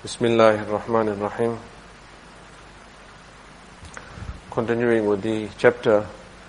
Bismillahirrahmanirrahim. Continuing with the chapter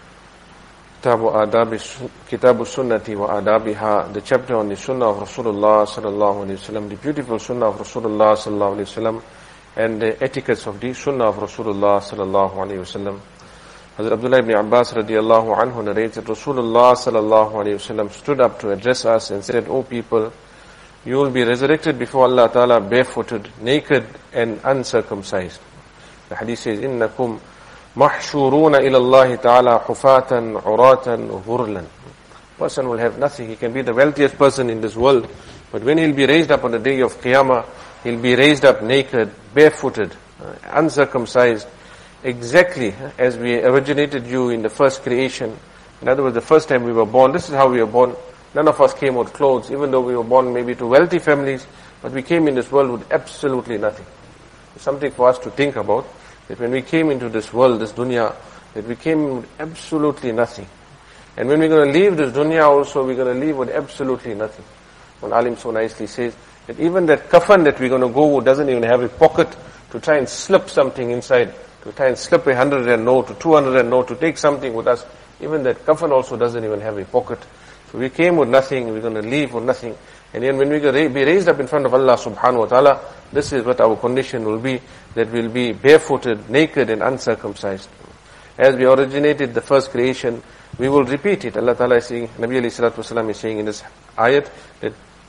Kitabu Sunnati wa Adabiha, the chapter on the Sunnah of Rasulullah sallallahu alaihi wasallam, the beautiful Sunnah of Rasulullah sallallahu alaihi wasallam, and the etiquettes of the Sunnah of Rasulullah sallallahu alaihi wasallam. Hazrat Abdullah ibn Abbas radiallahu anhu narrates that Rasulullah sallallahu alaihi wasallam stood up to address us and said, "O people, you will be resurrected before Allah Ta'ala barefooted, naked and uncircumcised." The hadith says, "Innakum mahshuruna ila Allah Ta'ala hufatan, uratan, ghurlan." Person will have nothing. He can be the wealthiest person in this world, but when he'll be raised up on the day of Qiyamah, he'll be raised up naked, barefooted, uncircumcised, exactly as we originated you in the first creation. In other words, the first time we were born, this is how we were born. None of us came with clothes, even though we were born maybe to wealthy families, but we came in this world with absolutely nothing. It's something for us to think about, that when we came into this world, this dunya, that we came with absolutely nothing. And when we're going to leave this dunya also, we're going to leave with absolutely nothing. One alim so nicely says that even that kafan that we're going to go with doesn't even have a pocket to try and slip something inside, to try and slip 100 and note, to 200 and note, to take something with us. Even that kafan also doesn't even have a pocket. So we came with nothing, we're going to leave with nothing. And then when we're going to be raised up in front of Allah subhanahu wa ta'ala, this is what our condition will be, that we'll be barefooted, naked and uncircumcised. As we originated the first creation, we will repeat it. Allah Ta'ala is saying, Nabi alayhi salatu wasalam is saying in this ayat, that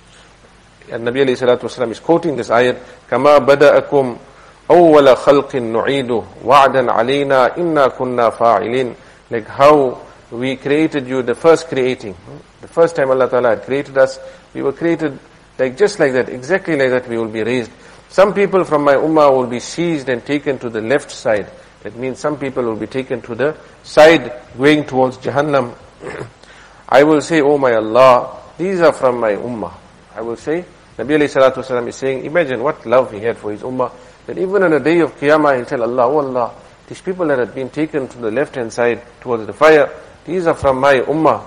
Nabi alayhi salatu wasalam is quoting this ayat, "Kama bada'akum awwala khalqin nu'idu wa'dan alayna inna kunna fa'ilin." Like how we created you, the first creating. The first time Allah Ta'ala had created us, we were created like just like that, exactly like that we will be raised. Some people from my ummah will be seized and taken to the left side. That means some people will be taken to the side going towards Jahannam. I will say, "Oh my Allah, these are from my ummah." I will say, Nabi alayhi salatu wasalam is saying, imagine what love he had for his ummah, that even on the day of Qiyamah he'll tell Allah, "Oh Allah, these people that had been taken to the left hand side towards the fire, these are from my ummah."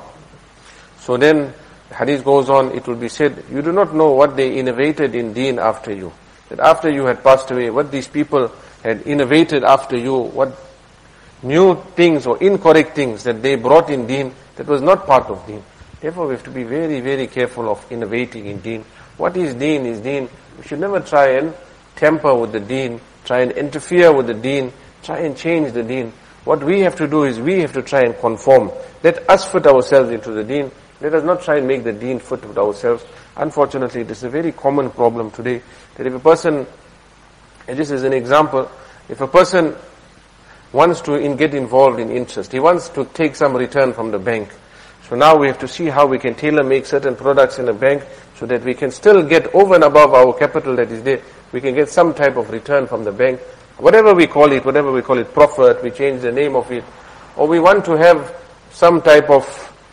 So then the hadith goes on, it will be said, you do not know what they innovated in deen after you. That after you had passed away, what these people had innovated after you, what new things or incorrect things that they brought in deen that was not part of deen. Therefore we have to be very, very careful of innovating in deen. What is deen is deen. We should never try and tamper with the deen, try and interfere with the deen, try and change the deen. What we have to do is we have to try and conform. Let us fit ourselves into the deen. Let us not try and make the deen fit with ourselves. Unfortunately, this is a very common problem today. That if a person, and just as an example, if a person wants to get involved in interest, he wants to take some return from the bank. So now we have to see how we can tailor make certain products in a bank so that we can still get over and above our capital that is there. We can get some type of return from the bank. Whatever we call it, profit, we change the name of it, or we want to have some type of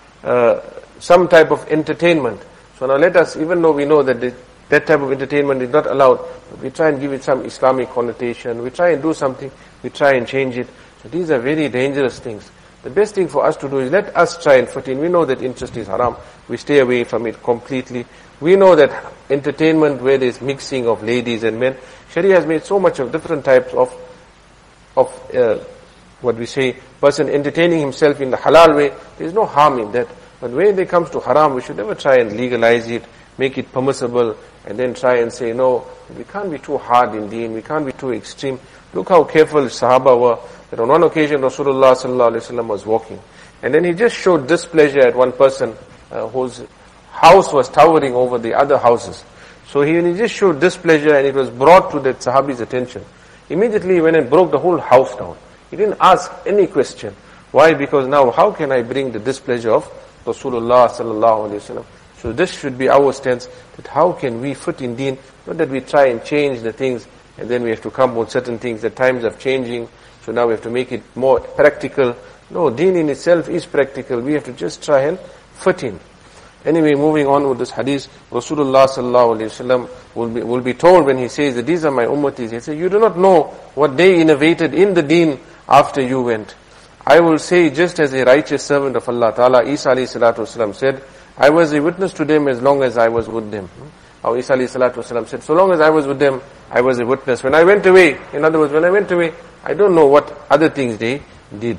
entertainment. So now let us, even though we know that that type of entertainment is not allowed, but we try and give it some Islamic connotation, we try and do something, we try and change it. So these are very dangerous things. The best thing for us to do is let us try and fit in. We know that interest is haram, we stay away from it completely. We know that entertainment where there is mixing of ladies and men, Sharia has made so much of different types of what we say, person entertaining himself in the halal way. There is no harm in that. But when it comes to haram, we should never try and legalize it, make it permissible, and then try and say, no, we can't be too hard in deen, we can't be too extreme. Look how careful Sahaba were, that on one occasion Rasulullah sallallahu alaihi wasallam was walking. And then he just showed displeasure at one person whose house was towering over the other houses. So he just showed displeasure and it was brought to that Sahabi's attention. Immediately he went and broke the whole house down. He didn't ask any question. Why? Because now how can I bring the displeasure of Rasulullah sallallahu alaihi wasallam? So this should be our stance, that how can we fit in deen, not that we try and change the things and then we have to come with certain things, the times are changing, so now we have to make it more practical. No, deen in itself is practical. We have to just try and fit in. Anyway, moving on with this hadith, Rasulullah sallallahu alaihi wasallam will be told when he says that these are my ummatis, he says, you do not know what they innovated in the deen after you went. I will say, just as a righteous servant of Allah Ta'ala, Isa alayhi salatu wasalam said, I was a witness to them as long as I was with them. how Isa alayhi salatu wasalam said, so long as I was with them, I was a witness. When I went away, in other words, when I went away, I don't know what other things they did.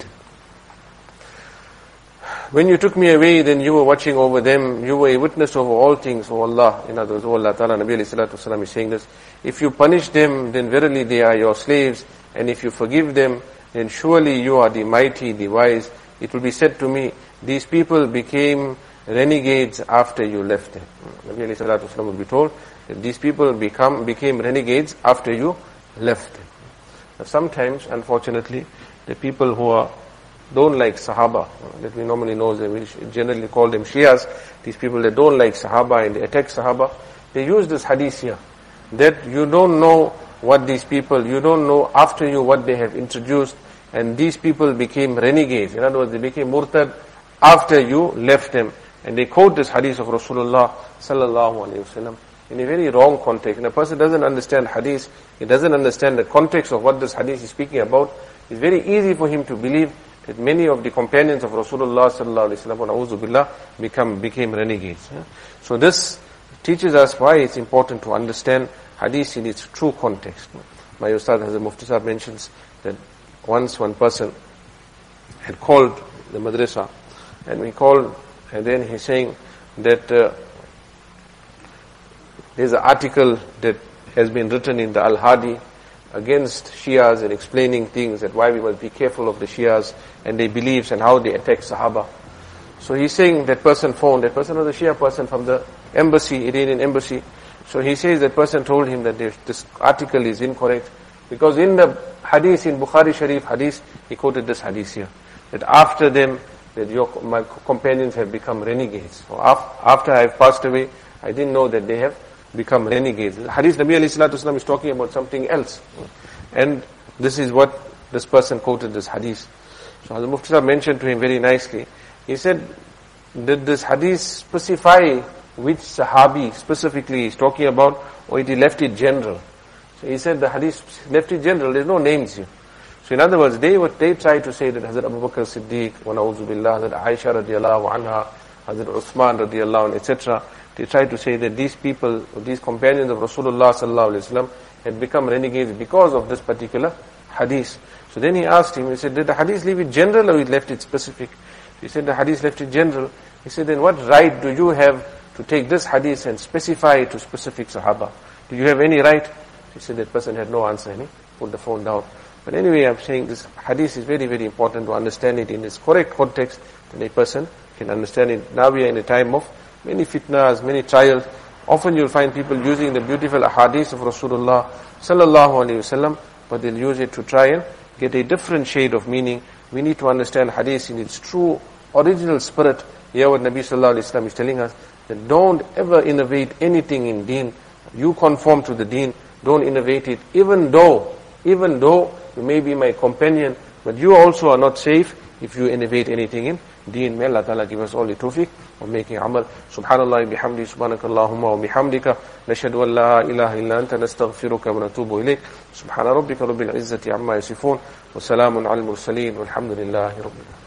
When you took me away, then you were watching over them, you were a witness over all things, O Allah. In other words, O Allah Ta'ala, Nabi alayhi salatu wasalam is saying this. If you punish them, then verily they are your slaves, and if you forgive them, then surely you are the mighty, the wise. It will be said to me, these people became renegades after you left them. Nabi alayhi salatu wasalam will be told that these people became renegades after you left them. Now sometimes, unfortunately, the people who don't like Sahaba, that we normally know, we generally call them Shias, these people that don't like Sahaba and they attack Sahaba, they use this hadith here, that you don't know what these people, you don't know after you what they have introduced, and these people became renegades. In other words, they became murtad after you left them. And they quote this hadith of Rasulullah sallallahu alayhi wasallam in a very wrong context. And a person doesn't understand hadith, he doesn't understand the context of what this hadith is speaking about. It's very easy for him to believe that many of the companions of Rasulullah sallallahu alayhi wasallam, na'udhu billah, became renegades. So this teaches us why it's important to understand hadith in its true context. My Ustad Hazrat Mufti Sahib mentions that once one person had called the madrasa, and then he's saying that there's an article that has been written in the Al-Hadi against Shias and explaining things, that why we must be careful of the Shias and their beliefs and how they attack Sahaba. So he's saying that person was a Shia person from the embassy, Iranian embassy. So he says that person told him that this article is incorrect, because in the hadith, in Bukhari Sharif hadith, he quoted this hadith here, that after them, that my companions have become renegades. So after I have passed away, I didn't know that they have become renegades. The hadith Nabi alayhi salatu wasalam is talking about something else. And this is what this person quoted this hadith. So Hazrat Mufti Sahib mentioned to him very nicely. He said, did this hadith specify which Sahabi specifically is talking about, or he left it general? So he said the hadith left it general, there's no names here. So in other words, they tried to say that Hazrat Abu Bakr Siddiq, wa na'udhu billah, Hazrat Aisha radiallahu anha, Hazrat Uthman radiallahu anhu, etc. They tried to say that these people, these companions of Rasulullah sallallahu alayhi wa sallam, had become renegades because of this particular hadith. So then he asked him, he said, did the hadith leave it general or it left it specific? He said the hadith left it general. He said, then what right do you have to take this hadith and specify it to specific Sahaba? Do you have any right? He said that person had no answer, and he put the phone down. But anyway, I'm saying this hadith is very, very important to understand it in its correct context, that a person can understand it. Now we are in a time of many fitnas, many trials. Often you'll find people using the beautiful ahadith of Rasulullah sallallahu alayhi wasallam, but they'll use it to try and get a different shade of meaning. We need to understand hadith in its true, original spirit. Here what Nabi sallallahu alayhi wasallam is telling us, that don't ever innovate anything in deen. You conform to the deen, don't innovate it, even though you may be my companion, but you also are not safe if you innovate anything in deen. May Allah Ta'ala give us all the tawfiq of making amal. Subhanallah bihamdi, subhanakallahumma wa bihamdika, nashhadu an la ilaha illa anta, nastaghfiruka wa natubu ilayk. Subhana rabbika rabbil izzati amma yasifun, wa salamun al mursaleen, walhamdulillahi rabbil alamin.